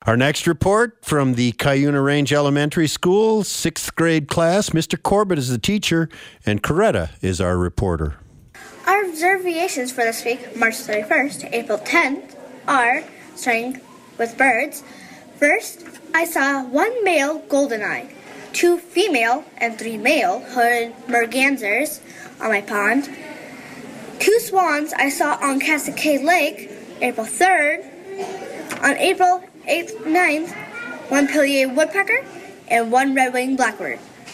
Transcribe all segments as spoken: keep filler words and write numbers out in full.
Our next report from the Cuyuna Range Elementary School, sixth grade class. Mister Corbett is the teacher, and Coretta is our reporter. Our observations for this week, March thirty-first to April tenth, are, starting with birds. First, I saw one male goldeneye, two female and three male hooded mergansers on my pond. Two swans I saw on Cascade Lake, April third. On April eighth, ninth, one pileated woodpecker and one red-winged blackbird.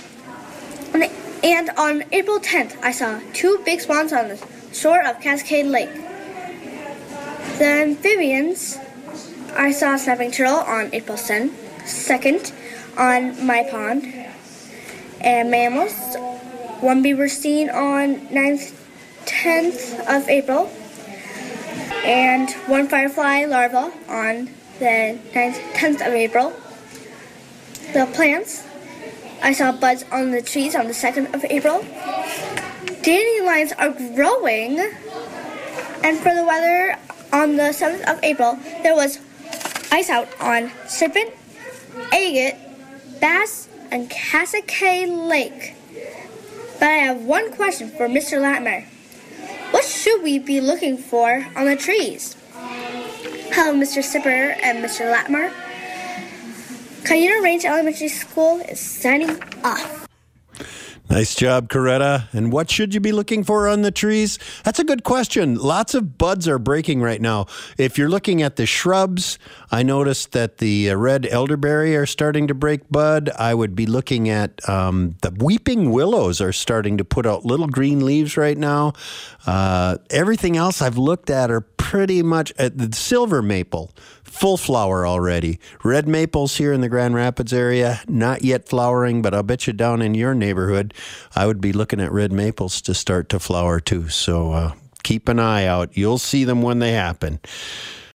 And on April tenth, I saw two big swans on the shore of Cascade Lake. The amphibians, I saw a snapping turtle on April second on my pond. And mammals, one beaver seen on ninth, tenth of April. And one firefly larva on the ninth, tenth of April. The plants, I saw buds on the trees on the second of April. Dandelions are growing. And for the weather, on the seventh of April, there was ice out on Serpent, Agate, Bass, and Cascade Lake. But I have one question for Mister Latimer. What should we be looking for on the trees? Hello, Mister Sipper and Mister Latimer. Cuyuna Range Elementary School is signing off. Nice job, Coretta. And what should you be looking for on the trees? That's a good question. Lots of buds are breaking right now. If you're looking at the shrubs, I noticed that the uh, red elderberry are starting to break bud. I would be looking at um, the weeping willows are starting to put out little green leaves right now. Uh, everything else I've looked at are pretty much at the silver maple. Full flower already. Red maples here in the Grand Rapids area, not yet flowering, but I'll bet you down in your neighborhood, I would be looking at red maples to start to flower too. So uh, keep an eye out. You'll see them when they happen.